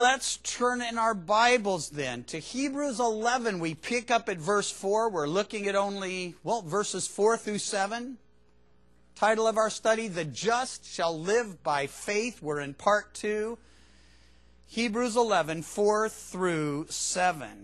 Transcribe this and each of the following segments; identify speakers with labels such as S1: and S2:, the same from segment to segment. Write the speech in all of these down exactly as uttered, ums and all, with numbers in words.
S1: Let's turn in our Bibles then to Hebrews eleven. We pick up at verse four. We're looking at only, well, verses four through seven. Title of our study, The Just Shall Live by Faith. We're in part two. Hebrews eleven, four through seven.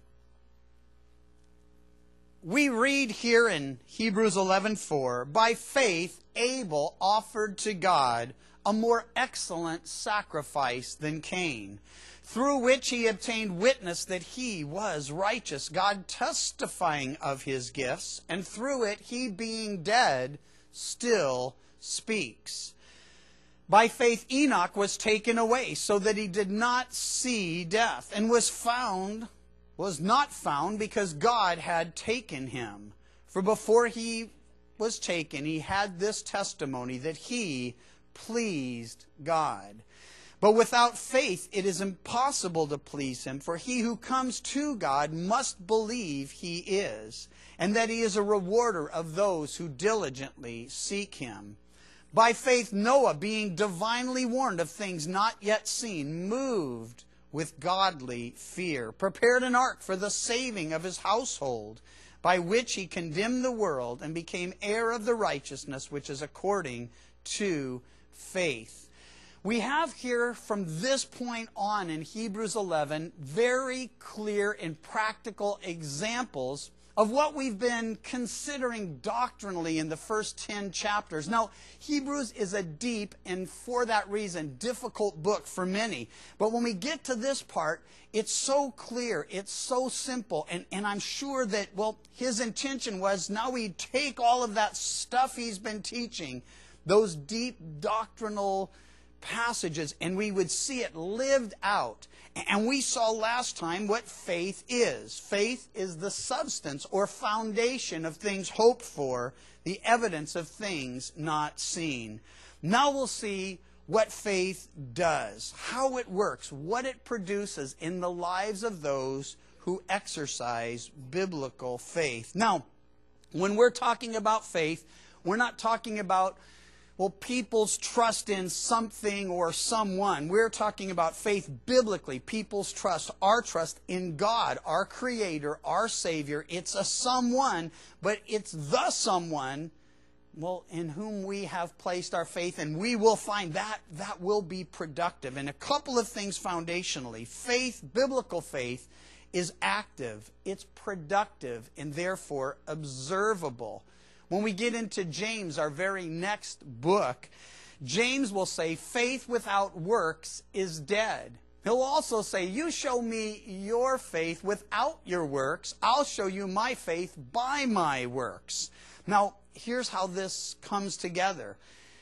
S1: We read here in Hebrews eleven, four, by faith Abel offered to God a more excellent sacrifice than Cain, through which he obtained witness that he was righteous, God testifying of his gifts, and through it he, being dead, still speaks. By faith Enoch was taken away, so that he did not see death, and was found, was not found, because God had taken him. For before he was taken, he had this testimony, that he pleased God. But without faith it is impossible to please him, for he who comes to God must believe he is, and that he is a rewarder of those who diligently seek him. By faith Noah, being divinely warned of things not yet seen, moved with godly fear, prepared an ark for the saving of his household, by which he condemned the world and became heir of the righteousness which is according to faith. We have here from this point on in Hebrews eleven very clear and practical examples of what we've been considering doctrinally in the first ten chapters. Now, Hebrews is a deep and for that reason difficult book for many. But when we get to this part, it's so clear, it's so simple, and, and I'm sure that, well, his intention was now we take all of that stuff he's been teaching, those deep doctrinal passages, and we would see it lived out. And we saw last time what faith is. Faith is the substance or foundation of things hoped for, the evidence of things not seen. Now we'll see what faith does, how it works, what it produces in the lives of those who exercise biblical faith. Now, when we're talking about faith, we're not talking about well, people's trust in something or someone. We're talking about faith biblically. People's trust, our trust in God, our Creator, our Savior. It's a someone, but it's the someone, well, in whom we have placed our faith, and we will find that that will be productive. And a couple of things foundationally. Faith, biblical faith, is active, it's productive, and therefore observable. When we get into James, our very next book, James will say, faith without works is dead. He'll also say, you show me your faith without your works, I'll show you my faith by my works. Now, here's how this comes together.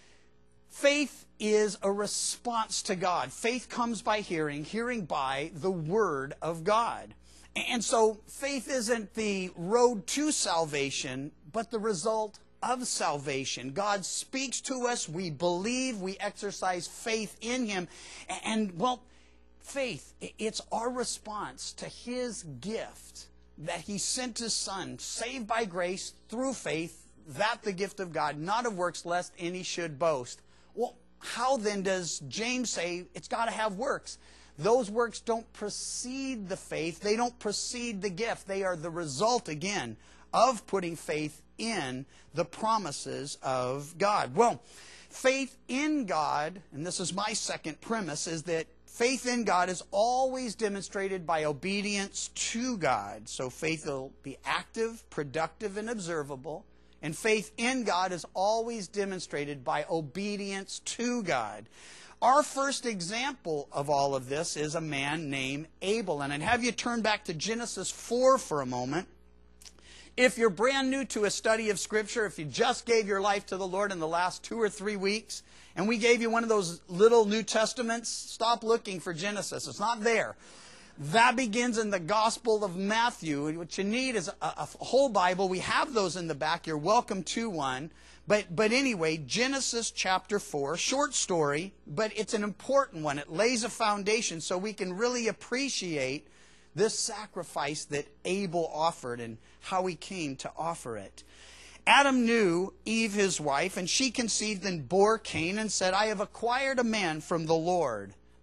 S1: Faith is a response to God. Faith comes by hearing, hearing by the Word of God. And so faith isn't the road to salvation, but the result of salvation. God speaks to us, we believe, we exercise faith in Him. And, well, faith, it's our response to His gift that He sent His Son, saved by grace through faith, that the gift of God, not of works, lest any should boast. Well, how then does James say it's got to have works? Those works don't precede the faith. They don't precede the gift. They are the result, again, of putting faith in the promises of God. Well, faith in God, and this is my second premise, is that faith in God is always demonstrated by obedience to God. So faith will be active, productive, and observable. And faith in God is always demonstrated by obedience to God. Our first example of all of this is a man named Abel. And I'd have you turn back to Genesis four for a moment. If you're brand new to a study of Scripture, if you just gave your life to the Lord in the last two or three weeks, and we gave you one of those little New Testaments, stop looking for Genesis. It's not there. That begins in the Gospel of Matthew. What you need is a, a whole Bible. We have those in the back. You're welcome to one. But, but anyway, Genesis chapter four, short story, but it's an important one. It lays a foundation so we can really appreciate this sacrifice that Abel offered and how he came to offer it. Adam knew Eve, his wife, and she conceived and bore Cain and said, I have acquired a man from the Lord.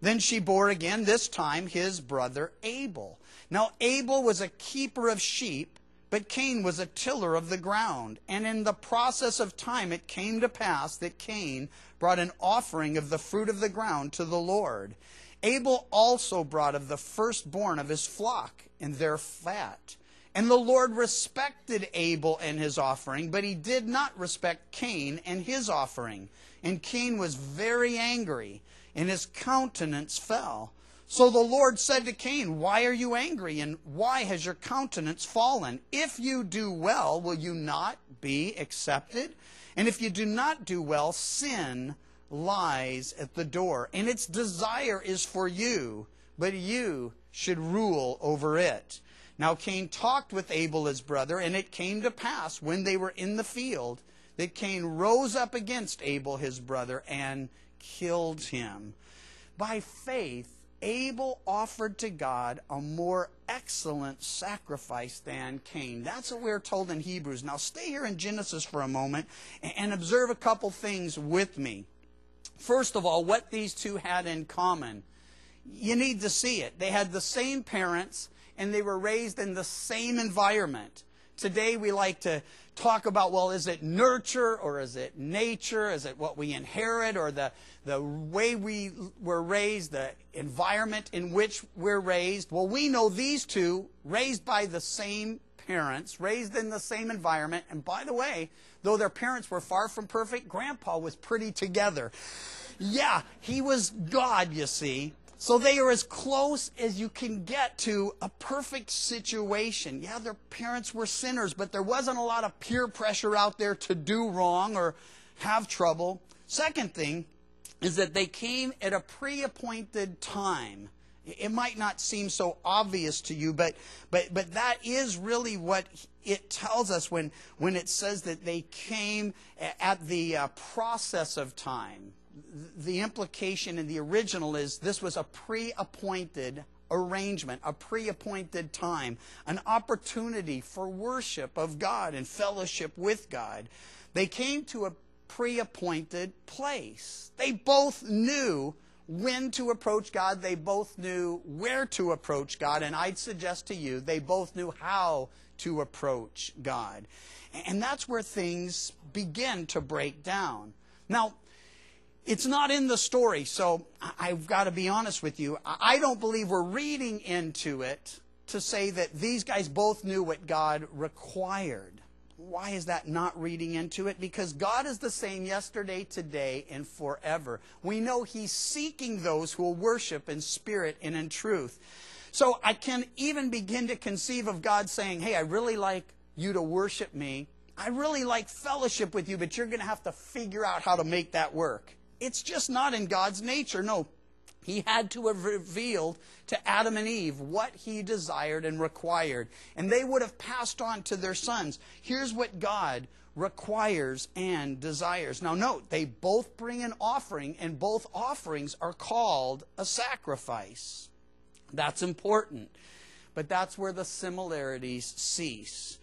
S1: Then she bore again, this time his brother Abel. Now Abel was a keeper of sheep, but Cain was a tiller of the ground. And in the process of time it came to pass that Cain brought an offering of the fruit of the ground to the Lord. Abel also brought of the firstborn of his flock and their fat. And the Lord respected Abel and his offering, but he did not respect Cain and his offering. And Cain was very angry, and his countenance fell. So the Lord said to Cain, why are you angry, and why has your countenance fallen? If you do well, will you not be accepted? And if you do not do well, sin lies at the door, and its desire is for you, but you should rule over it. Now Cain talked with Abel his brother, and it came to pass, when they were in the field, that Cain rose up against Abel his brother and killed him. By faith, Abel offered to God a more excellent sacrifice than Cain. That's what we're told in Hebrews. Now stay here in Genesis for a moment and observe a couple things with me. First of all, what these two had in common. You need to see it. They had the same parents, and they were raised in the same environment. Today we like to talk about, well, is it nurture or is it nature? Is it what we inherit or the, the way we were raised, the environment in which we're raised? Well, we know these two, raised by the same parents, raised in the same environment. And by the way, though their parents were far from perfect, Grandpa was pretty together. Yeah, he was God, you see. So they are as close as you can get to a perfect situation. Yeah, their parents were sinners, but there wasn't a lot of peer pressure out there to do wrong or have trouble. Second thing is that they came at a pre-appointed time. It might not seem so obvious to you, but but but that is really what it tells us when, when it says that they came at the uh, process of time. The implication in the original is this was a pre-appointed arrangement, a pre-appointed time, an opportunity for worship of God and fellowship with God. They came to a pre-appointed place. They both knew when to approach God. They both knew where to approach God. And I'd suggest to you, they both knew how to approach God. And that's where things begin to break down. Now, it's not in the story, so I've got to be honest with you. I don't believe we're reading into it to say that these guys both knew what God required. Why is that not reading into it? Because God is the same yesterday, today, and forever. We know He's seeking those who will worship in spirit and in truth. So I can even begin to conceive of God saying, hey, I really like you to worship me. I really like fellowship with you, but you're going to have to figure out how to make that work. It's just not in God's nature. No, He had to have revealed to Adam and Eve what He desired and required. And they would have passed on to their sons. Here's what God requires and desires. Now note, they both bring an offering, and both offerings are called a sacrifice. That's important. But that's where the similarities cease.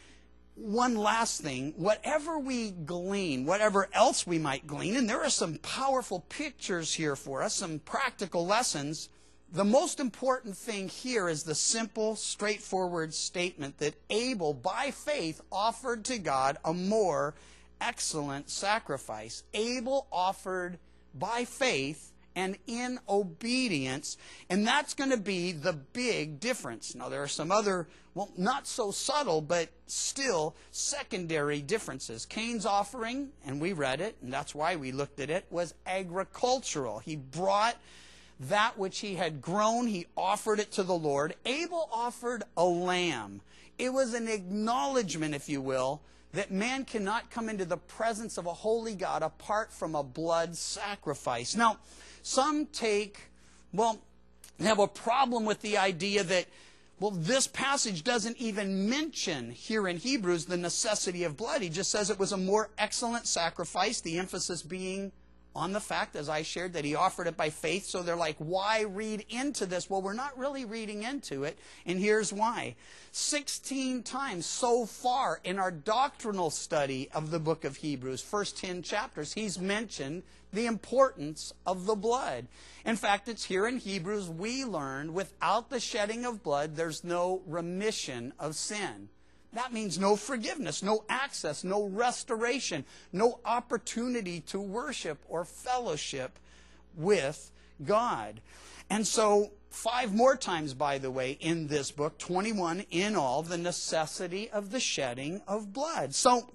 S1: One last thing, whatever we glean, whatever else we might glean, and there are some powerful pictures here for us, some practical lessons, the most important thing here is the simple, straightforward statement that Abel, by faith, offered to God a more excellent sacrifice. Abel offered by faith and in obedience, and that's going to be the big difference. Now, there are some other, well, not so subtle, but still secondary differences. Cain's offering, and we read it, and that's why we looked at it, was agricultural. He brought that which he had grown, he offered it to the Lord. Abel offered a lamb. It was an acknowledgement, if you will, that man cannot come into the presence of a holy God apart from a blood sacrifice. Now, some take, well, have a problem with the idea that, well, this passage doesn't even mention here in Hebrews the necessity of blood. He just says it was a more excellent sacrifice, the emphasis being on the fact, as I shared, that he offered it by faith. So they're like, why read into this? Well, we're not really reading into it, and here's why. Sixteen times so far in our doctrinal study of the book of Hebrews, first ten chapters, he's mentioned the importance of the blood. In fact, it's here in Hebrews we learn without the shedding of blood, there's no remission of sin. That means no forgiveness, no access, no restoration, no opportunity to worship or fellowship with God. And so, five more times, by the way, in this book, twenty-one in all, the necessity of the shedding of blood. So,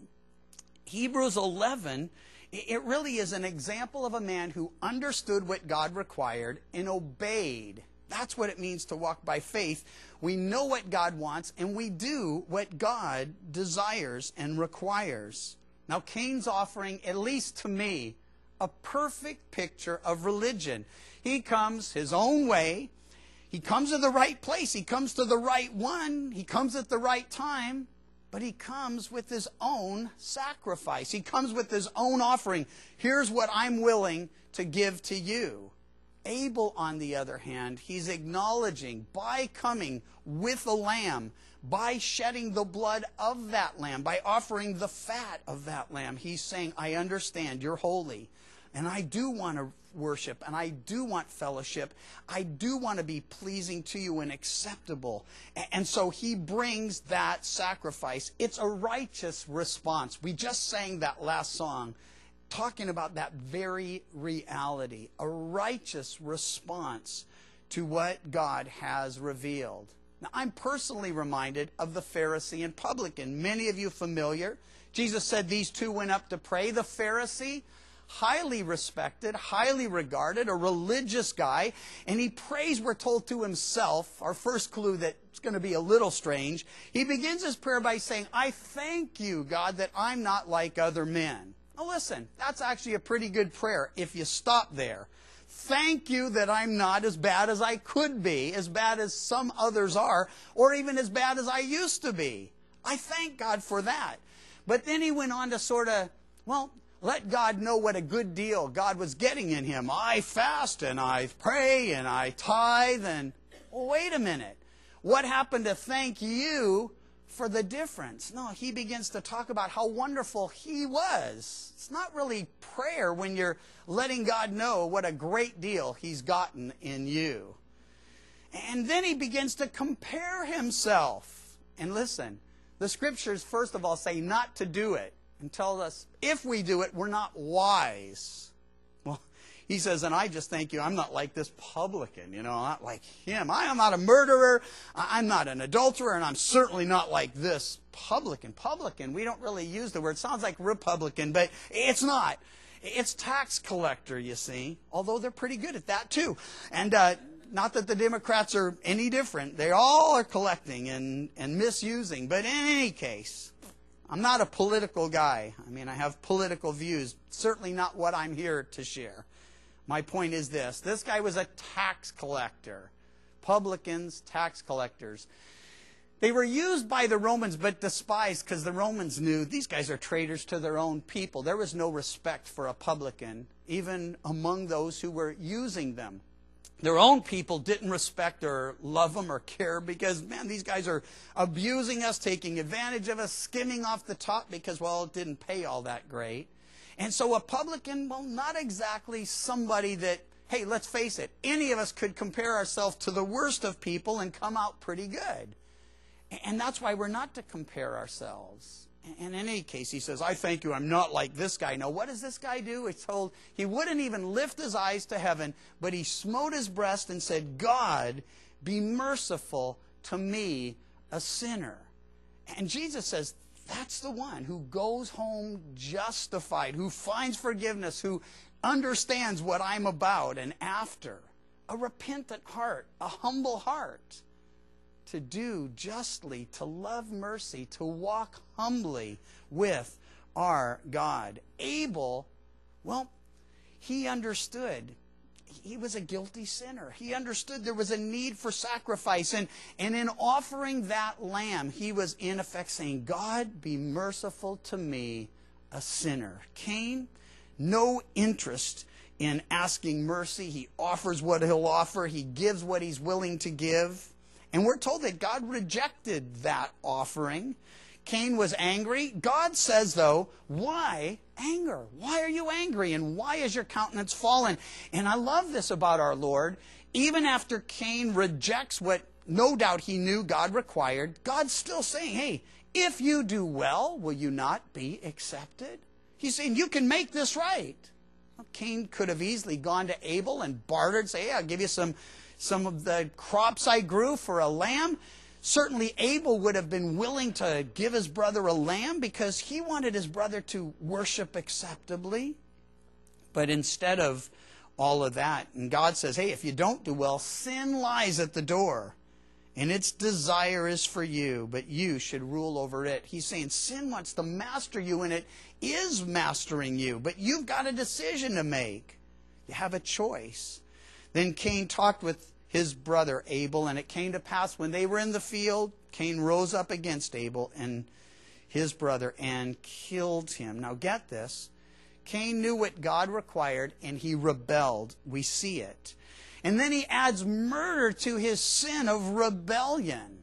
S1: Hebrews eleven, it really is an example of a man who understood what God required and obeyed. That's what it means to walk by faith. We know what God wants, and we do what God desires and requires. Now, Cain's offering, at least to me, a perfect picture of religion. He comes his own way. He comes to the right place. He comes to the right one. He comes at the right time. But he comes with his own sacrifice. He comes with his own offering. Here's what I'm willing to give to you. Abel, on the other hand, he's acknowledging by coming with a lamb, by shedding the blood of that lamb, by offering the fat of that lamb, he's saying, I understand, you're holy. And I do want to worship, and I do want fellowship. I do want to be pleasing to you and acceptable. And so he brings that sacrifice. It's a righteous response. We just sang that last song talking about that very reality, a righteous response to what God has revealed. Now, I'm personally reminded of the Pharisee and publican. Many of you familiar. Jesus said these two went up to pray. The Pharisee, highly respected, highly regarded, a religious guy, and he prays, we're told, to himself. Our first clue that it's going to be a little strange. He begins his prayer by saying, I thank you, God, that I'm not like other men. Now listen, that's actually a pretty good prayer if you stop there. Thank you that I'm not as bad as I could be, as bad as some others are, or even as bad as I used to be. I thank God for that. But then he went on to sort of, well, let God know what a good deal God was getting in him. I fast and I pray and I tithe and, well, wait a minute. What happened to thank you for the difference? No, he begins to talk about how wonderful he was. It's not really prayer when you're letting God know what a great deal he's gotten in you. And then he begins to compare himself. And listen, the scriptures first of all say not to do it, and tell us if we do it, we're not wise. Well, he says, and I just thank you, I'm not like this publican, you know, not like him. I am not a murderer, I'm not an adulterer, and I'm certainly not like this publican. Publican, we don't really use the word. It sounds like Republican, but it's not. It's tax collector, you see, although they're pretty good at that too. And uh, not that the Democrats are any different. They all are collecting and, and misusing, but in any case, I'm not a political guy. I mean, I have political views. Certainly not what I'm here to share. My point is this. This guy was a tax collector. Publicans, tax collectors. They were used by the Romans but despised because the Romans knew these guys are traitors to their own people. There was no respect for a publican, even among those who were using them. Their own people didn't respect or love them or care because, man, these guys are abusing us, taking advantage of us, skimming off the top because, well, it didn't pay all that great. And so a publican, well, not exactly somebody that, hey, let's face it, any of us could compare ourselves to the worst of people and come out pretty good. And that's why we're not to compare ourselves. And in any case, he says, I thank you, I'm not like this guy. Now, what does this guy do? It's told he wouldn't even lift his eyes to heaven, but he smote his breast and said, God, be merciful to me, a sinner. And Jesus says, that's the one who goes home justified, who finds forgiveness, who understands what I'm about and after. A repentant heart, a humble heart. To do justly, to love mercy, to walk humbly with our God. Abel, well, he understood. He was a guilty sinner. He understood there was a need for sacrifice. And, and in offering that lamb, he was in effect saying, God, be merciful to me, a sinner. Cain, no interest in asking mercy. He offers what he'll offer. He gives what he's willing to give. And we're told that God rejected that offering. Cain was angry. God says, though, why anger? Why are you angry? And why is your countenance fallen? And I love this about our Lord. Even after Cain rejects what no doubt he knew God required, God's still saying, hey, if you do well, will you not be accepted? He's saying, you can make this right. Well, Cain could have easily gone to Abel and bartered, say, hey, I'll give you some, some of the crops I grew for a lamb. Certainly Abel would have been willing to give his brother a lamb because he wanted his brother to worship acceptably. But instead of all of that, and God says, hey, if you don't do well, sin lies at the door, and its desire is for you, but you should rule over it. He's saying sin wants to master you, and it is mastering you, but you've got a decision to make. You have a choice. Then Cain talked with his brother Abel, and it came to pass when they were in the field, Cain rose up against Abel and his brother and killed him. Now get this. Cain knew what God required, and he rebelled. We see it. And then he adds murder to his sin of rebellion.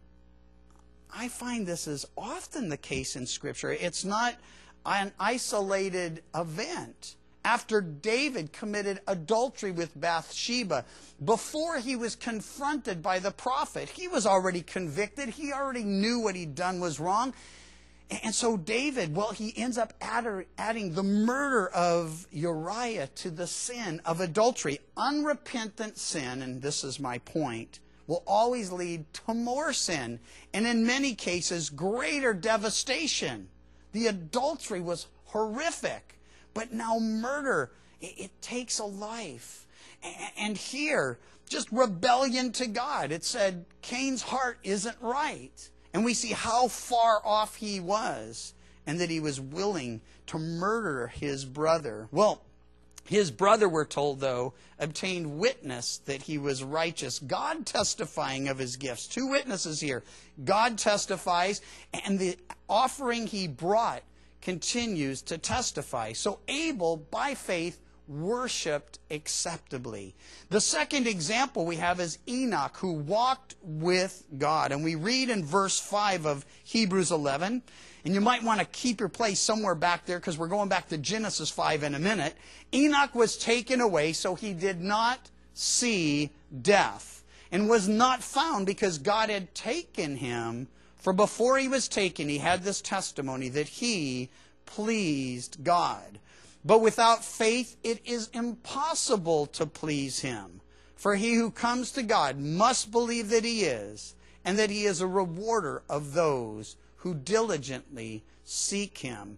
S1: I find this is often the case in Scripture. It's not an isolated event. After David committed adultery with Bathsheba, before he was confronted by the prophet, he was already convicted. He already knew what he'd done was wrong. And so David, well, he ends up adding the murder of Uriah to the sin of adultery. Unrepentant sin, and this is my point, will always lead to more sin, and in many cases, greater devastation. The adultery was horrific. But now murder, it takes a life. And here, just rebellion to God. It said Cain's heart isn't right. And we see how far off he was, and that he was willing to murder his brother. Well, his brother, we're told, though, obtained witness that he was righteous. God testifying of his gifts. Two witnesses here. God testifies, and the offering he brought continues to testify. So Abel, by faith, worshipped acceptably. The second example we have is Enoch, who walked with God. And we read in verse five of Hebrews eleven, and you might want to keep your place somewhere back there because we're going back to Genesis five in a minute. Enoch was taken away, so he did not see death, and was not found because God had taken him. For before he was taken, he had this testimony that he pleased God. But without faith, it is impossible to please him. For he who comes to God must believe that he is, and that he is a rewarder of those who diligently seek him.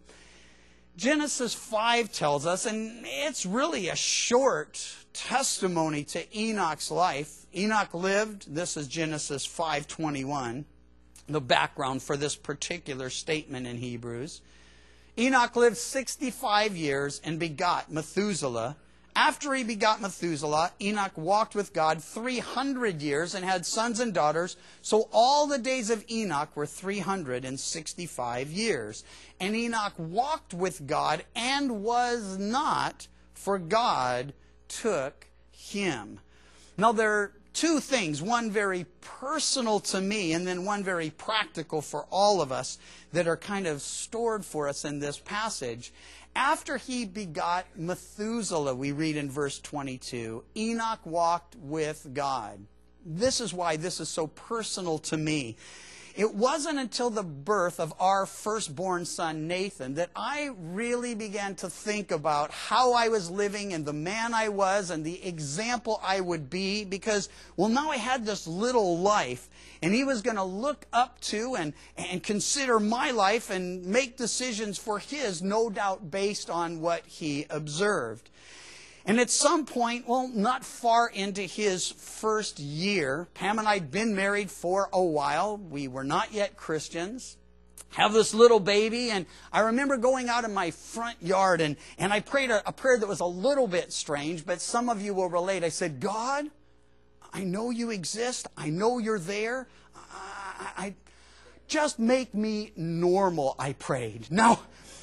S1: Genesis five tells us, and it's really a short testimony to Enoch's life. Enoch lived, this is Genesis five twenty-one. The background for this particular statement in Hebrews. Enoch lived sixty-five years and begot Methuselah. After he begot Methuselah, Enoch walked with God three hundred years and had sons and daughters. So all the days of Enoch were three hundred sixty-five years. And Enoch walked with God and was not, for God took him. Now there are two things, one very personal to me and then one very practical for all of us that are kind of stored for us in this passage. After he begot Methuselah, we read in verse twenty-two, Enoch walked with God. This is why this is so personal to me. It wasn't until the birth of our firstborn son, Nathan, that I really began to think about how I was living and the man I was and the example I would be, because, well, now I had this little life, and he was going to look up to and, and consider my life and make decisions for his, no doubt based on what he observed. And at some point, well, not far into his first year, Pam and I had been married for a while. We were not yet Christians. Have this little baby, and I remember going out in my front yard, and, and I prayed a, a prayer that was a little bit strange, but some of you will relate. I said, God, I know you exist. I know you're there. I, I, just make me normal, I prayed. Now,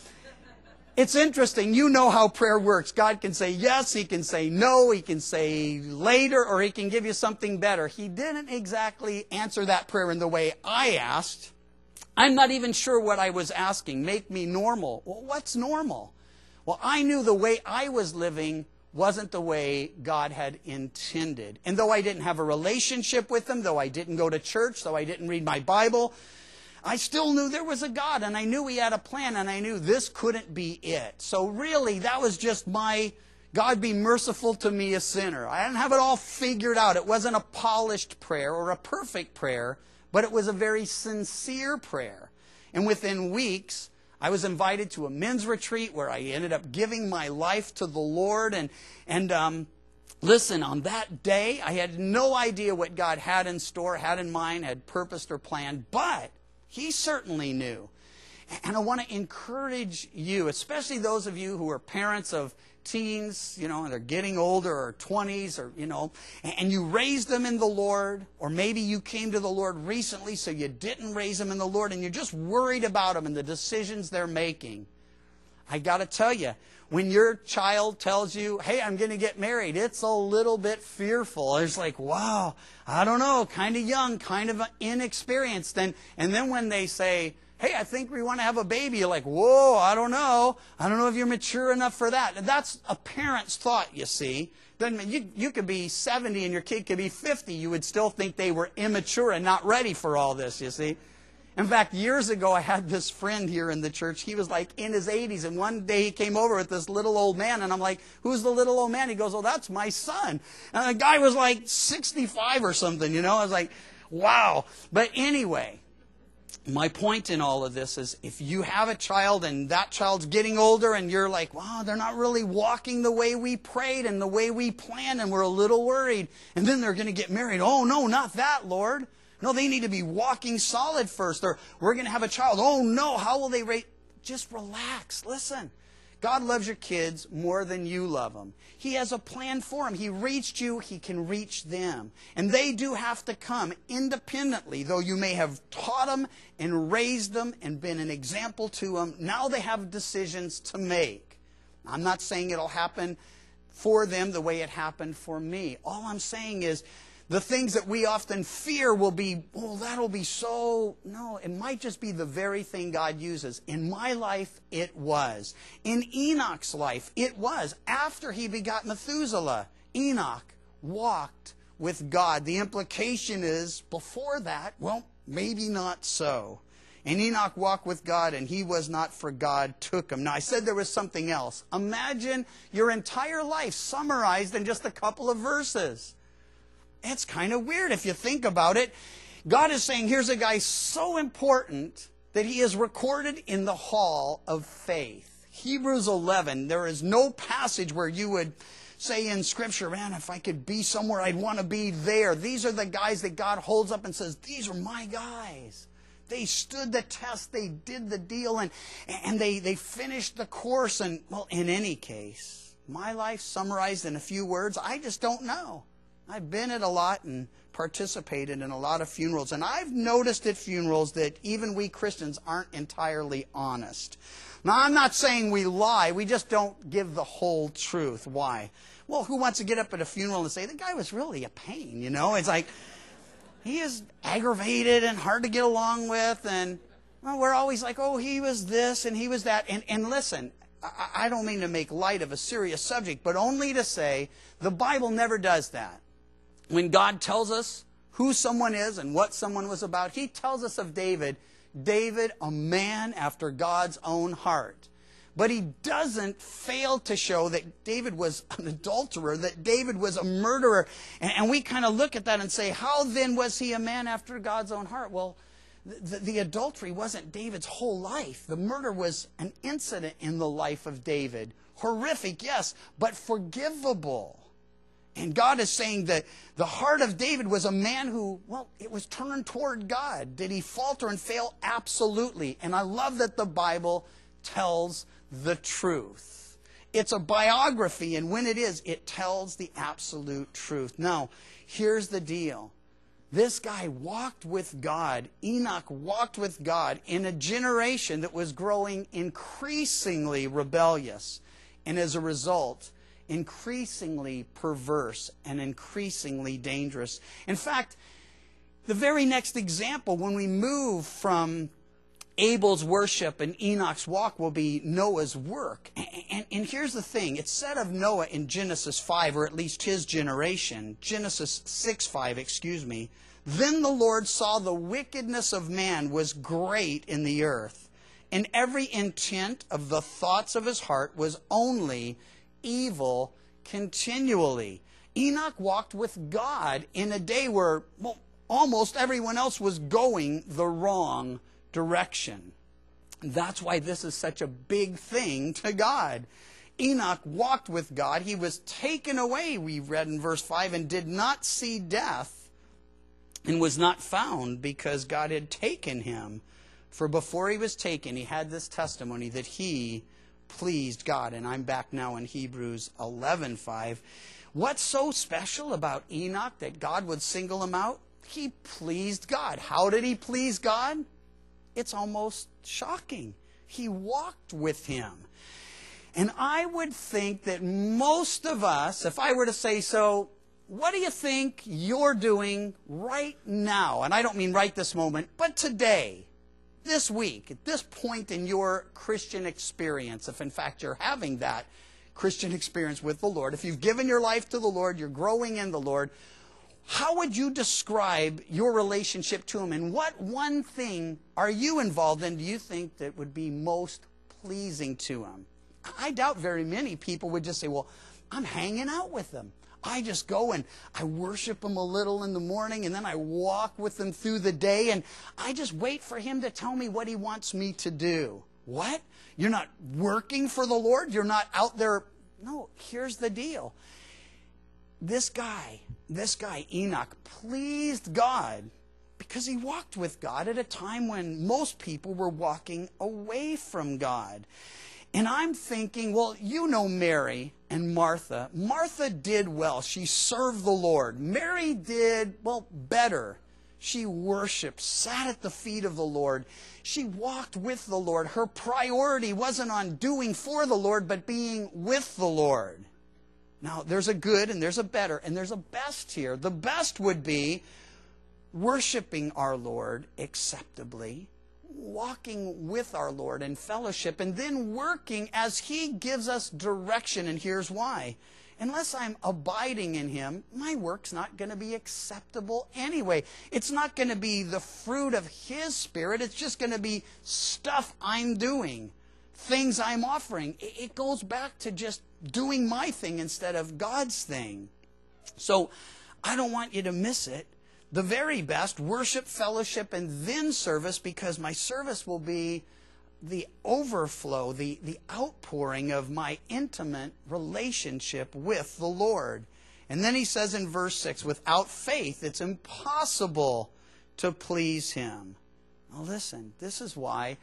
S1: it's interesting. You know how prayer works. God can say yes, he can say no, he can say later, or he can give you something better. He didn't exactly answer that prayer in the way I asked. I'm not even sure what I was asking. Make me normal. Well, what's normal? Well, I knew the way I was living wasn't the way God had intended. And though I didn't have a relationship with Him, though I didn't go to church, though I didn't read my Bible, I still knew there was a God, and I knew He had a plan, and I knew this couldn't be it. So really, that was just my, God be merciful to me, a sinner. I didn't have it all figured out. It wasn't a polished prayer or a perfect prayer, but it was a very sincere prayer. And within weeks, I was invited to a men's retreat where I ended up giving my life to the Lord. And, and um, listen, on that day, I had no idea what God had in store, had in mind, had purposed or planned, but He certainly knew. And I want to encourage you, especially those of you who are parents of teens, you know, and they're getting older, or twenties, or, you know, and you raised them in the Lord, or maybe you came to the Lord recently, so you didn't raise them in the Lord, and you're just worried about them and the decisions they're making. I got to tell you, when your child tells you, hey, I'm going to get married, it's a little bit fearful. It's like, wow, I don't know, kind of young, kind of inexperienced. And, and then when they say, hey, I think we want to have a baby, you're like, whoa, I don't know. I don't know if you're mature enough for that. And that's a parent's thought, you see. Then you, you could be seventy and your kid could be fifty. You would still think they were immature and not ready for all this, you see. In fact, years ago, I had this friend here in the church. He was like in his eighties, and one day he came over with this little old man, and I'm like, who's the little old man? He goes, oh, that's my son. And the guy was like sixty-five or something, you know. I was like, wow. But anyway, my point in all of this is, if you have a child and that child's getting older and you're like, wow, they're not really walking the way we prayed and the way we planned, and we're a little worried, and then they're going to get married. Oh, no, not that, Lord. No, they need to be walking solid first, or we're going to have a child. Oh, no, how will they rate? Just relax. Listen, God loves your kids more than you love them. He has a plan for them. He reached you. He can reach them. And they do have to come independently, though you may have taught them and raised them and been an example to them. Now they have decisions to make. I'm not saying it'll happen for them the way it happened for me. All I'm saying is, the things that we often fear will be, oh, that'll be so... No, it might just be the very thing God uses. In my life, it was. In Enoch's life, it was. After he begot Methuselah, Enoch walked with God. The implication is, before that, well, maybe not so. And Enoch walked with God, and he was not, for God took him. Now, I said there was something else. Imagine your entire life summarized in just a couple of verses. It's kind of weird if you think about it. God is saying, here's a guy so important that he is recorded in the hall of faith. Hebrews eleven, there is no passage where you would say in Scripture, man, if I could be somewhere, I'd want to be there. These are the guys that God holds up and says, these are my guys. They stood the test, they did the deal, and, and they, they finished the course. And, well, in any case, my life summarized in a few words, I just don't know. I've been at a lot and participated in a lot of funerals. And I've noticed at funerals that even we Christians aren't entirely honest. Now, I'm not saying we lie. We just don't give the whole truth. Why? Well, who wants to get up at a funeral and say, the guy was really a pain, you know? It's like, he is aggravated and hard to get along with. And well, we're always like, oh, he was this and he was that. And, and listen, I, I don't mean to make light of a serious subject, but only to say the Bible never does that. When God tells us who someone is and what someone was about, He tells us of David, David, a man after God's own heart. But He doesn't fail to show that David was an adulterer, that David was a murderer. And, and we kind of look at that and say, how then was he a man after God's own heart? Well, the, the adultery wasn't David's whole life. The murder was an incident in the life of David. Horrific, yes, but forgivable. And God is saying that the heart of David was a man who, well, it was turned toward God. Did he falter and fail? Absolutely. And I love that the Bible tells the truth. It's a biography, and when it is, it tells the absolute truth. Now, here's the deal. This guy walked with God. Enoch walked with God in a generation that was growing increasingly rebellious. And as a result, increasingly perverse and increasingly dangerous. In fact, the very next example, when we move from Abel's worship and Enoch's walk will be Noah's work. And, and, and here's the thing. It's said of Noah in Genesis five, or at least his generation, Genesis six five, excuse me, then the Lord saw the wickedness of man was great in the earth, and every intent of the thoughts of his heart was only evil continually. Enoch walked with God in a day where, well, almost everyone else was going the wrong direction. That's why this is such a big thing to God. Enoch walked with God. He was taken away, we read in verse five, and did not see death, and was not found because God had taken him. For before he was taken, he had this testimony that he pleased God. And I'm back now in Hebrews eleven five. What's so special about Enoch that God would single him out? He pleased God. How did he please God? It's almost shocking. He walked with him. And I would think that most of us, if I were to say so, what do you think you're doing right now? And I don't mean right this moment, but today, this week, at this point in your Christian experience, if in fact you're having that Christian experience with the Lord, if you've given your life to the Lord, you're growing in the Lord, how would you describe your relationship to him? And what one thing are you involved in do you think that would be most pleasing to him? I doubt very many people would just say, well, I'm hanging out with him. I just go and I worship him a little in the morning, and then I walk with him through the day, and I just wait for him to tell me what he wants me to do. What? You're not working for the Lord? You're not out there? No, here's the deal. This guy, this guy, Enoch, pleased God because he walked with God at a time when most people were walking away from God. And I'm thinking, well, you know Mary and Martha. Martha did well. She served the Lord. Mary did, well, better. She worshiped, sat at the feet of the Lord. She walked with the Lord. Her priority wasn't on doing for the Lord, but being with the Lord. Now, there's a good and there's a better and there's a best here. The best would be worshiping our Lord acceptably, walking with our Lord in fellowship, and then working as he gives us direction. And here's why. Unless I'm abiding in him, my work's not going to be acceptable anyway. It's not going to be the fruit of his Spirit. It's just going to be stuff I'm doing, things I'm offering. It goes back to just doing my thing instead of God's thing. So I don't want you to miss it. The very best, worship, fellowship, and then service, because my service will be the overflow, the, the outpouring of my intimate relationship with the Lord. And then he says in verse six, without faith, it's impossible to please him. Now listen, this is why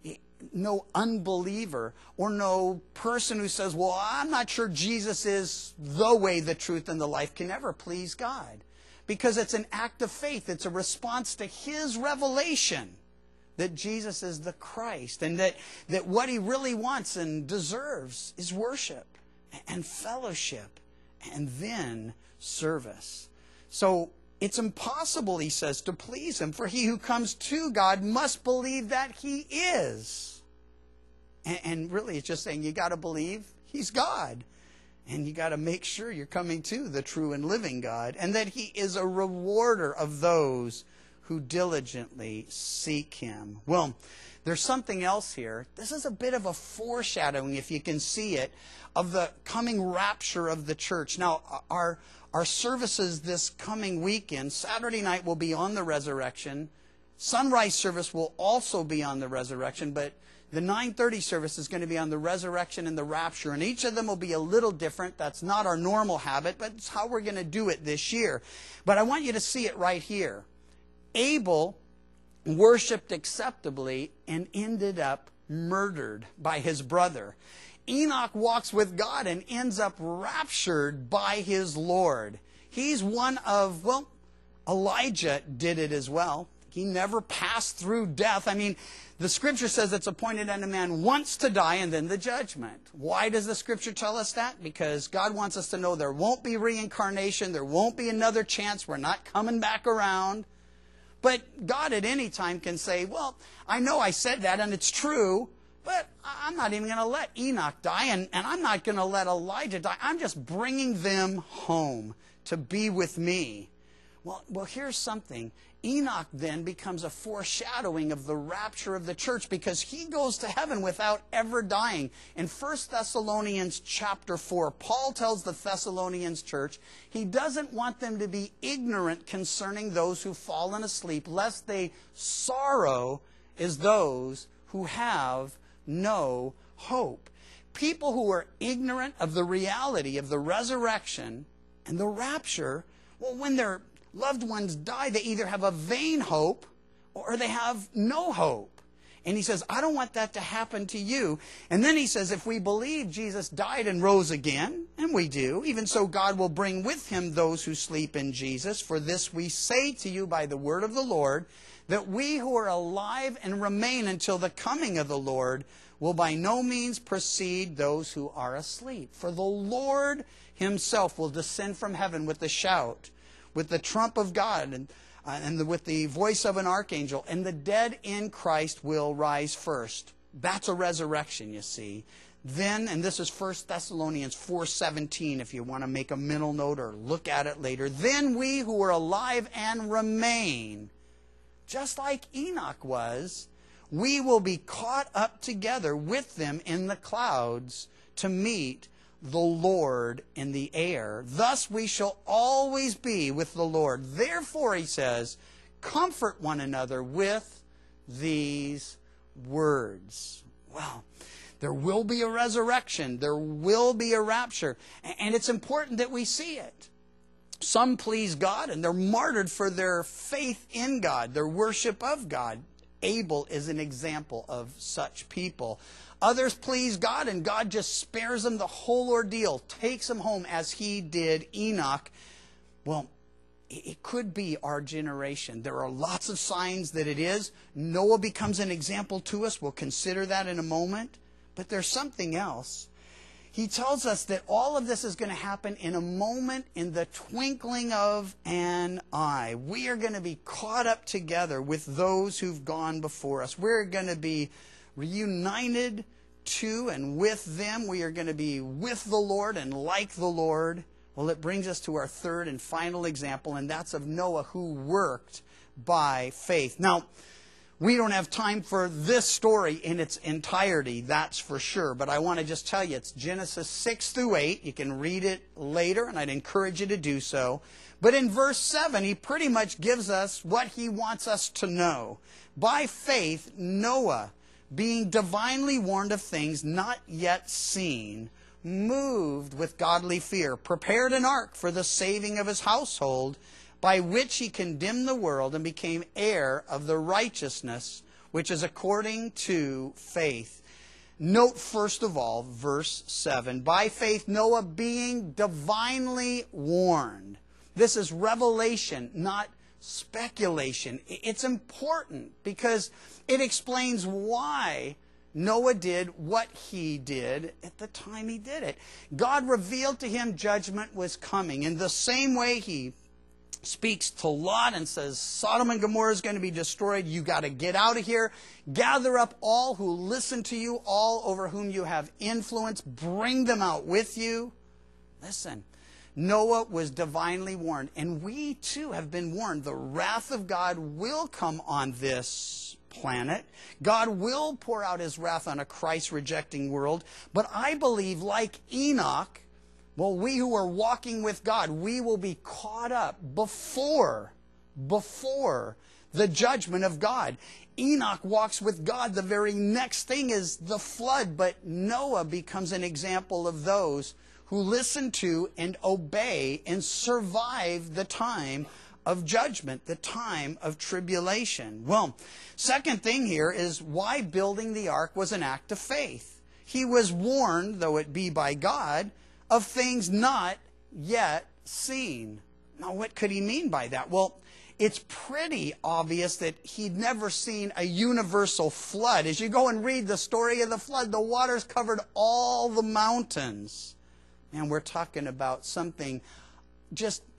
S1: no unbeliever or no person who says, well, I'm not sure Jesus is the way, the truth, and the life can ever please God. Because it's an act of faith. It's a response to his revelation that Jesus is the Christ, and that, that what he really wants and deserves is worship and fellowship and then service. So it's impossible, he says, to please him, for he who comes to God must believe that he is. And, and really it's just saying you got to believe he's God. And you got to make sure you're coming to the true and living God, and that he is a rewarder of those who diligently seek him. Well, there's something else here. This is a bit of a foreshadowing, if you can see it, of the coming rapture of the church. Now, our, our services this coming weekend, Saturday night will be on the resurrection. Sunrise service will also be on the resurrection, but the nine thirty service is going to be on the resurrection and the rapture, and each of them will be a little different. That's not our normal habit, but it's how we're going to do it this year. But I want you to see it right here. Abel worshipped acceptably and ended up murdered by his brother. Enoch walks with God and ends up raptured by his Lord. He's one of, well, Elijah did it as well. He never passed through death. I mean, the Scripture says it's appointed unto man once to die and then the judgment. Why does the Scripture tell us that? Because God wants us to know there won't be reincarnation. There won't be another chance. We're not coming back around. But God at any time can say, well, I know I said that and it's true, but I'm not even going to let Enoch die, and, and I'm not going to let Elijah die. I'm just bringing them home to be with me. Well, well, here's something. Enoch then becomes a foreshadowing of the rapture of the church because he goes to heaven without ever dying. In First Thessalonians chapter four, Paul tells the Thessalonians church he doesn't want them to be ignorant concerning those who've fallen asleep, lest they sorrow as those who have no hope. People who are ignorant of the reality of the resurrection and the rapture, well, when they're loved ones die, they either have a vain hope or they have no hope. And he says, I don't want that to happen to you. And then he says, if we believe Jesus died and rose again, and we do, even so God will bring with him those who sleep in Jesus. For this we say to you by the word of the Lord, that we who are alive and remain until the coming of the Lord will by no means precede those who are asleep. For the Lord himself will descend from heaven with a shout, with the trump of God, and, uh, and the, with the voice of an archangel, and the dead in Christ will rise first. That's a resurrection, you see. Then, and this is First Thessalonians four seventeen, if you want to make a mental note or look at it later. Then we who are alive and remain, just like Enoch was, we will be caught up together with them in the clouds to meet the Lord in the air. Thus we shall always be with the Lord. Therefore, he says, comfort one another with these words. Well, there will be a resurrection. There will be a rapture. And it's important that we see it. Some please God and they're martyred for their faith in God, their worship of God. Abel is an example of such people. Others please God, and God just spares them the whole ordeal, takes them home as he did Enoch. Well, it could be our generation. There are lots of signs that it is. Noah becomes an example to us. We'll consider that in a moment. But there's something else. He tells us that all of this is going to happen in a moment, in the twinkling of an eye. We are going to be caught up together with those who've gone before us. We're going to be reunited to and with them. We are going to be with the Lord and like the Lord. Well, it brings us to our third and final example, and that's of Noah, who worked by faith. Now, we don't have time for this story in its entirety, that's for sure. But I want to just tell you, it's Genesis six through eight. You can read it later, and I'd encourage you to do so. But in verse seven, he pretty much gives us what he wants us to know. By faith, Noah, being divinely warned of things not yet seen, moved with godly fear, prepared an ark for the saving of his household, by which he condemned the world and became heir of the righteousness which is according to faith. Note first of all, verse seven. By faith, Noah being divinely warned. This is revelation, not speculation. It's important because it explains why Noah did what he did at the time he did it. God revealed to him judgment was coming. In the same way he speaks to Lot and says, Sodom and Gomorrah is going to be destroyed. You got to get out of here. Gather up all who listen to you, all over whom you have influence. Bring them out with you. Listen, Noah was divinely warned, and we too have been warned. The wrath of God will come on this planet. God will pour out his wrath on a Christ-rejecting world. But I believe, like Enoch, well, we who are walking with God, we will be caught up before, before the judgment of God. Enoch walks with God. The very next thing is the flood, but Noah becomes an example of those who listen to and obey and survive the time of judgment, the time of tribulation. Well, second thing here is why building the ark was an act of faith. He was warned, though it be by God, of things not yet seen. Now, what could he mean by that? Well, it's pretty obvious that he'd never seen a universal flood. As you go and read the story of the flood, the waters covered all the mountains. And we're talking about something just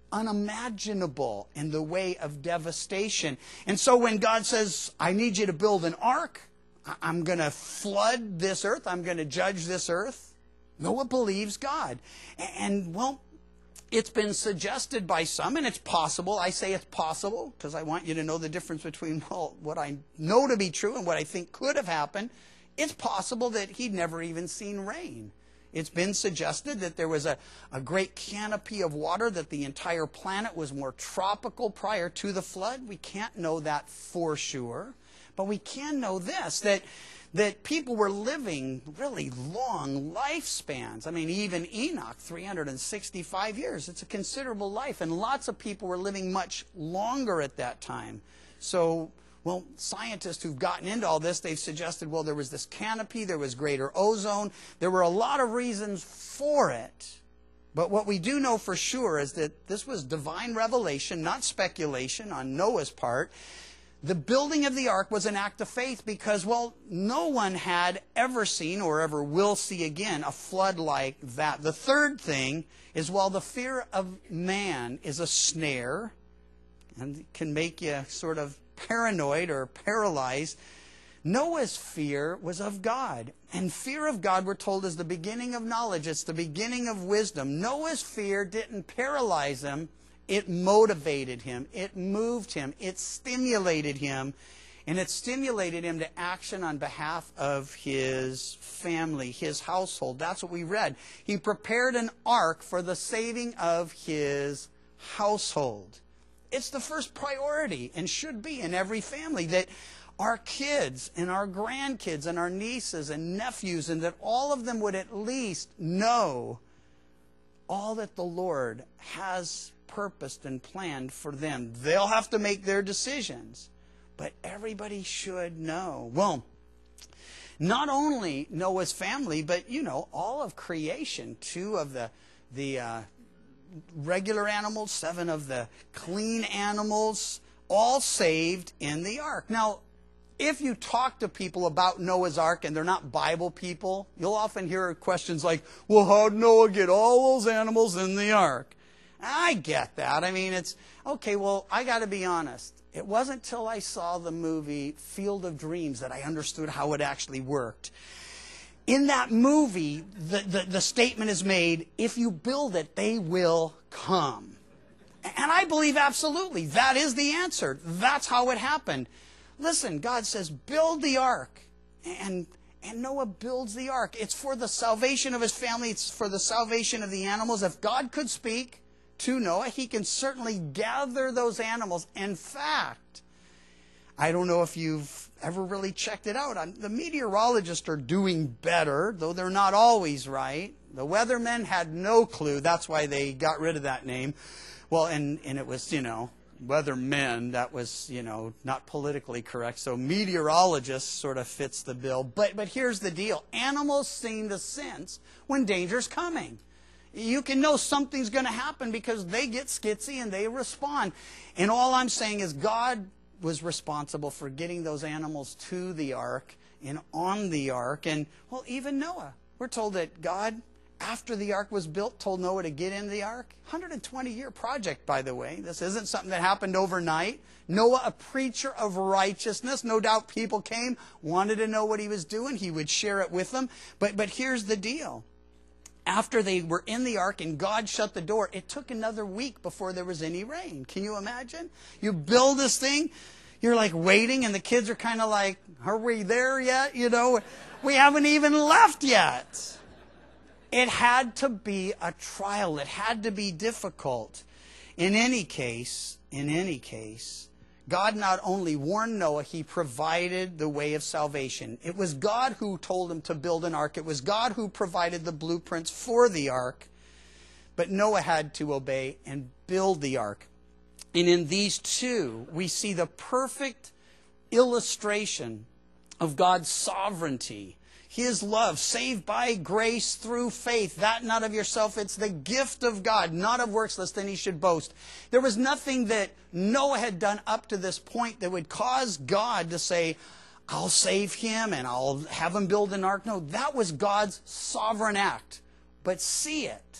S1: unimaginable in the way of devastation. And so when God says, I need you to build an ark, I'm going to flood this earth, I'm going to judge this earth, Noah believes God. And, well, it's been suggested by some, and it's possible. I say it's possible because I want you to know the difference between, well, what I know to be true and what I think could have happened. It's possible that he'd never even seen rain. It's been suggested that there was a, a great canopy of water, that the entire planet was more tropical prior to the flood. We can't know that for sure. But we can know this, that, that people were living really long lifespans. I mean, even Enoch, three hundred sixty-five years. It's a considerable life. And lots of people were living much longer at that time. So, well, scientists who've gotten into all this, they've suggested, well, there was this canopy, there was greater ozone. There were a lot of reasons for it. But what we do know for sure is that this was divine revelation, not speculation on Noah's part. The building of the ark was an act of faith because, well, no one had ever seen or ever will see again a flood like that. The third thing is, while the fear of man is a snare and can make you sort of paranoid or paralyzed, Noah's fear was of God. And fear of God, we're told, is the beginning of knowledge. It's the beginning of wisdom. Noah's fear didn't paralyze him. It motivated him. It moved him. It stimulated him. And it stimulated him to action on behalf of his family, his household. That's what we read. He prepared an ark for the saving of his household. It's the first priority and should be in every family, that our kids and our grandkids and our nieces and nephews, and that all of them would at least know all that the Lord has purposed and planned for them. They'll have to make their decisions, but everybody should know. Well, not only Noah's family, but, you know, all of creation. Two of the the uh, regular animals, seven of the clean animals, all saved in the ark. Now, if you talk to people about Noah's ark and they're not Bible people, you'll often hear questions like, well, how did Noah get all those animals in the ark? I get that. I mean, it's, okay, well, I got to be honest. It wasn't till I saw the movie Field of Dreams that I understood how it actually worked. In that movie, the, the, the statement is made, if you build it, they will come. And I believe absolutely that is the answer. That's how it happened. Listen, God says, build the ark. And, and Noah builds the ark. It's for the salvation of his family. It's for the salvation of the animals. If God could speak to Noah, he can certainly gather those animals. In fact, I don't know if you've ever really checked it out. The meteorologists are doing better, though they're not always right. The weathermen had no clue. That's why they got rid of that name. Well, and, and it was, you know, weathermen. That was, you know, not politically correct. So meteorologists sort of fits the bill. But, but here's the deal. Animals seem to sense when danger's coming. You can know something's going to happen because they get skitsy and they respond. And all I'm saying is God was responsible for getting those animals to the ark and on the ark. And, well, even Noah. We're told that God, after the ark was built, told Noah to get in the ark. one hundred twenty year project, by the way. This isn't something that happened overnight. Noah, a preacher of righteousness. No doubt people came, wanted to know what he was doing. He would share it with them. But, but here's the deal. After they were in the ark and God shut the door, it took another week before there was any rain. Can you imagine? You build this thing, you're like waiting, and the kids are kind of like, are we there yet? You know, we haven't even left yet. It had to be a trial. It had to be difficult. In any case, in any case, God not only warned Noah, he provided the way of salvation. It was God who told him to build an ark. It was God who provided the blueprints for the ark. But Noah had to obey and build the ark. And in these two, we see the perfect illustration of God's sovereignty. His love, saved by grace through faith, that not of yourself. It's the gift of God, not of works, lest any should boast. There was nothing that Noah had done up to this point that would cause God to say, I'll save him and I'll have him build an ark. No, that was God's sovereign act. But see it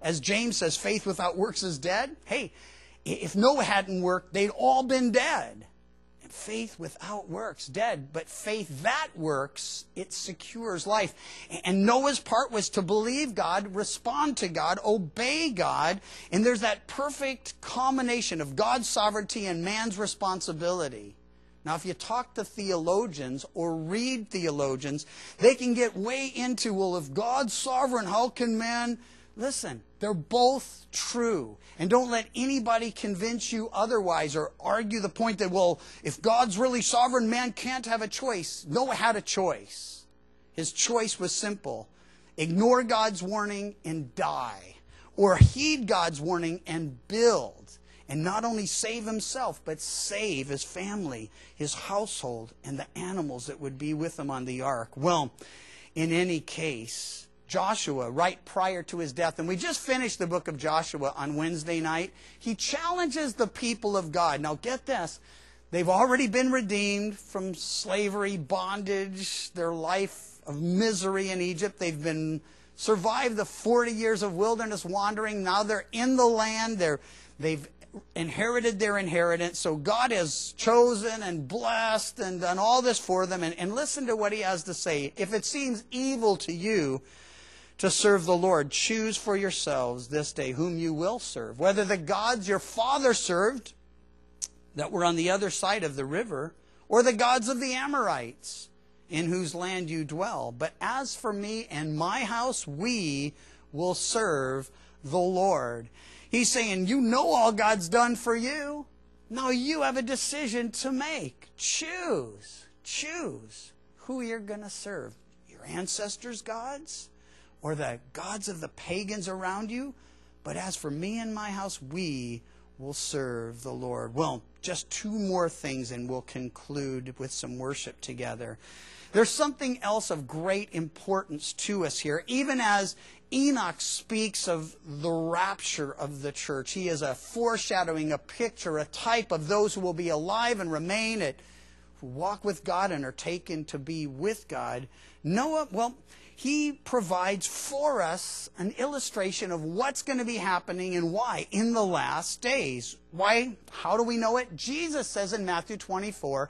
S1: As James says, faith without works is dead. Hey, if Noah hadn't worked, they'd all been dead. And faith without works, dead. But faith that works, it secures life. And Noah's part was to believe God, respond to God, obey God. And there's that perfect combination of God's sovereignty and man's responsibility. Now, if you talk to theologians or read theologians, they can get way into, well, if God's sovereign, how can man... Listen, they're both true. And don't let anybody convince you otherwise or argue the point that, well, if God's really sovereign, man can't have a choice. Noah had a choice. His choice was simple. Ignore God's warning and die. Or heed God's warning and build. And not only save himself, but save his family, his household, and the animals that would be with him on the ark. Well, in any case, Joshua, right prior to his death, and we just finished the book of Joshua on Wednesday night, he challenges the people of God. Now get this, they've already been redeemed from slavery, bondage, their life of misery in Egypt. They've been survived the forty years of wilderness wandering. Now they're in the land. They're, they've inherited their inheritance. So God has chosen and blessed and done all this for them. And, and listen to what he has to say. If it seems evil to you to serve the Lord, choose for yourselves this day whom you will serve. Whether the gods your father served that were on the other side of the river, or the gods of the Amorites in whose land you dwell. But as for me and my house, we will serve the Lord. He's saying, you know all God's done for you. Now you have a decision to make. Choose. Choose who you're going to serve. Your ancestors' gods or the gods of the pagans around you. But as for me and my house, we will serve the Lord. Well, just two more things and we'll conclude with some worship together. There's something else of great importance to us here. Even as Enoch speaks of the rapture of the church, he is a foreshadowing, a picture, a type of those who will be alive and remain, at, who walk with God and are taken to be with God. Noah, well, he provides for us an illustration of what's going to be happening and why in the last days. Why? How do we know it? Jesus says in Matthew twenty-four,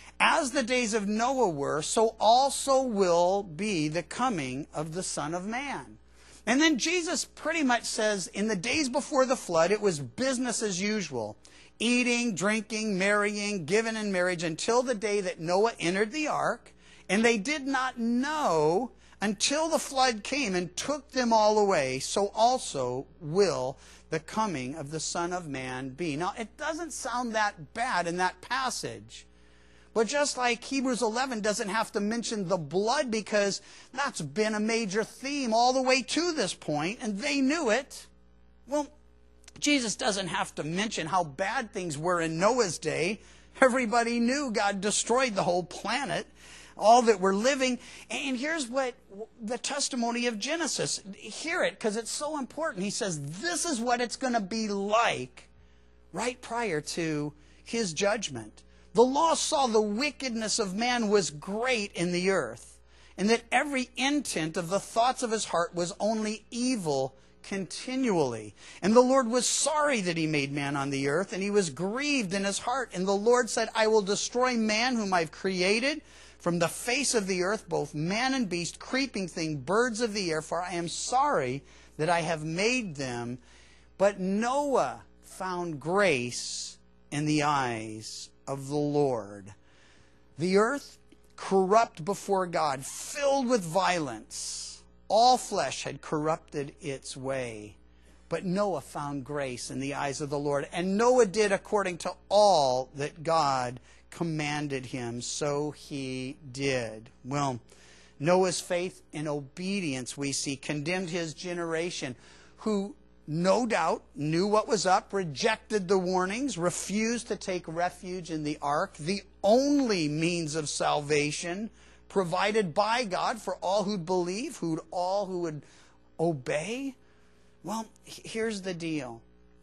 S1: as the days of Noah were, so also will be the coming of the Son of Man. And then Jesus pretty much says in the days before the flood, it was business as usual. Eating, drinking, marrying, giving in marriage until the day that Noah entered the ark. And they did not know until the flood came and took them all away. So also will the coming of the Son of Man be. Now, it doesn't sound that bad in that passage. But just like Hebrews eleven doesn't have to mention the blood because that's been a major theme all the way to this point, and they knew it. Well, Jesus doesn't have to mention how bad things were in Noah's day. Everybody knew God destroyed the whole planet, all that were living. And here's what the testimony of Genesis. Hear it because it's so important. He says this is what it's going to be like right prior to his judgment. The law saw the wickedness of man was great in the earth, and that every intent of the thoughts of his heart was only evil continually. And the Lord was sorry that he made man on the earth, and he was grieved in his heart. And the Lord said, I will destroy man whom I've created from the face of the earth, both man and beast, creeping thing, birds of the air, for I am sorry that I have made them. But Noah found grace in the eyes of the Lord. The earth, corrupt before God, filled with violence. All flesh had corrupted its way. But Noah found grace in the eyes of the Lord. And Noah did according to all that God commanded him. So he did. Well, Noah's faith and obedience, we see, condemned his generation, who no doubt knew what was up, rejected the warnings, refused to take refuge in the ark, the only means of salvation provided by God for all who'd believe, who'd all who would obey. Well, here's the deal.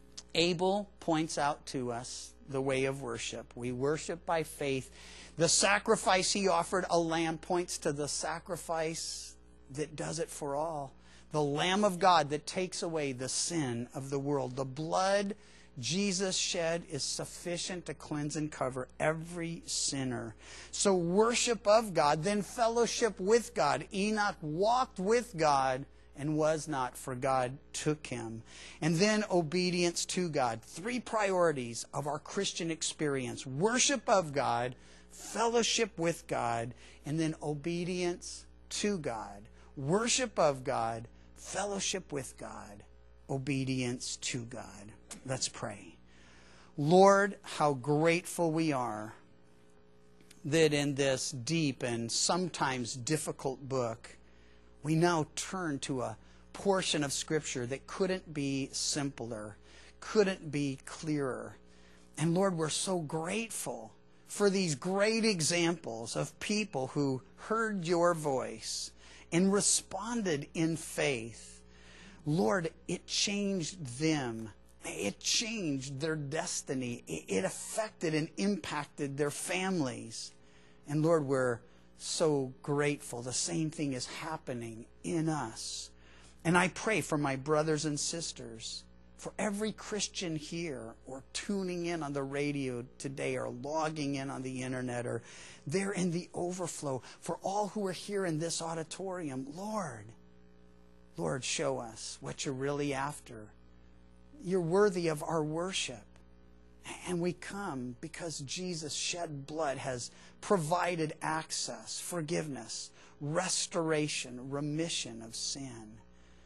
S1: Abel points out to us the way of worship. We worship by faith. The sacrifice he offered, a lamb, points to the sacrifice that does it for all. the Lamb of God that takes away the sin of the world. The blood Jesus shed is sufficient to cleanse and cover every sinner. So worship of God, then fellowship with God. Enoch walked with God and was not, for God took him. And then obedience to God. Three priorities of our Christian experience: worship of God, fellowship with God, and then obedience to God. Worship of God, fellowship with God, obedience to God. Let's pray. Lord, how grateful we are that in this deep and sometimes difficult book, we now turn to a portion of Scripture that couldn't be simpler, couldn't be clearer. And Lord, we're so grateful for these great examples of people who heard your voice and responded in faith. Lord, it changed them. It changed their destiny. It affected and impacted their families. And Lord, we're so grateful. The same thing is happening in us. And I pray for my brothers and sisters, for every Christian here or tuning in on the radio today or logging in on the internet or they're in the overflow, for all who are here in this auditorium. Lord, Lord, show us what you're really after. You're worthy of our worship. And we come because Jesus' shed blood has provided access, forgiveness, restoration, remission of sin.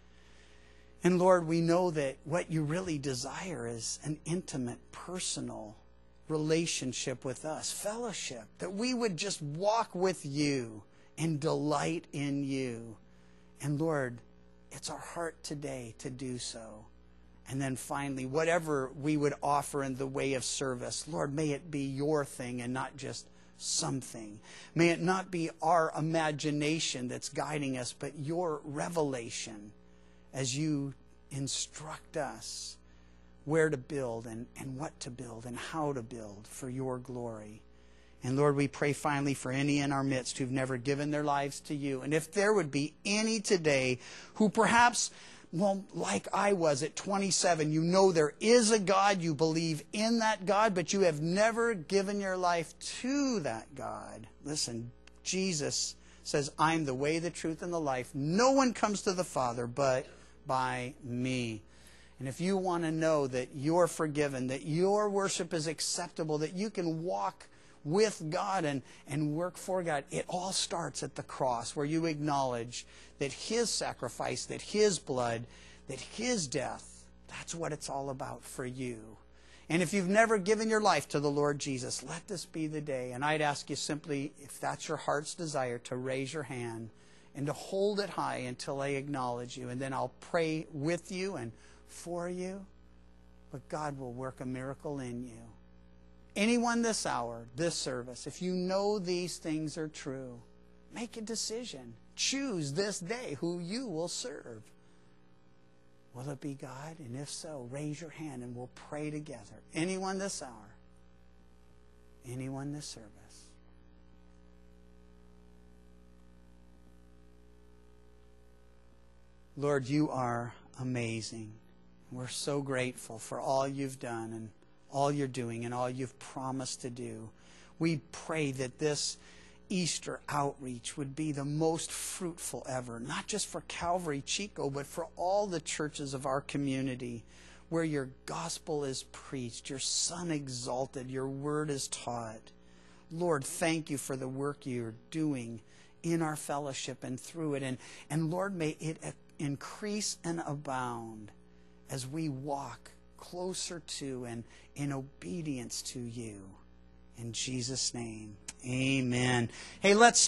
S1: And Lord, we know that what you really desire is an intimate, personal relationship with us, fellowship, that we would just walk with you and delight in you. And Lord, it's our heart today to do so. And then finally, whatever we would offer in the way of service, Lord, may it be your thing and not just something. May it not be our imagination that's guiding us, but your revelation as you instruct us where to build and, and what to build and how to build for your glory. And Lord, we pray finally for any in our midst who've never given their lives to you. And if there would be any today who perhaps, well, like I was at twenty-seven, you know there is a God, you believe in that God, but you have never given your life to that God. Listen, Jesus says, I'm the way, the truth, and the life. No one comes to the Father but by me. And if you want to know that you're forgiven, that your worship is acceptable, that you can walk with God and, and work for God, it all starts at the cross, where you acknowledge that his sacrifice, that his blood, that his death, that's what it's all about for you. And if you've never given your life to the Lord Jesus, let this be the day. And I'd ask you simply, if that's your heart's desire, to raise your hand and to hold it high until I acknowledge you. And then I'll pray with you and for you. But God will work a miracle in you. Anyone this hour, this service, if you know these things are true, make a decision. Choose this day who you will serve. Will it be God? And if so, raise your hand and we'll pray together. Anyone this hour? Anyone this service? Lord, you are amazing. We're so grateful for all you've done and all you're doing and all you've promised to do. We pray that this Easter outreach would be the most fruitful ever, not just for Calvary Chico, but for all the churches of our community, where your gospel is preached, your Son exalted, your word is taught. Lord, thank you for the work you're doing in our fellowship and through it. And, and Lord, may it increase and abound as we walk closer to and in obedience to you. In Jesus' name, amen. Hey, let's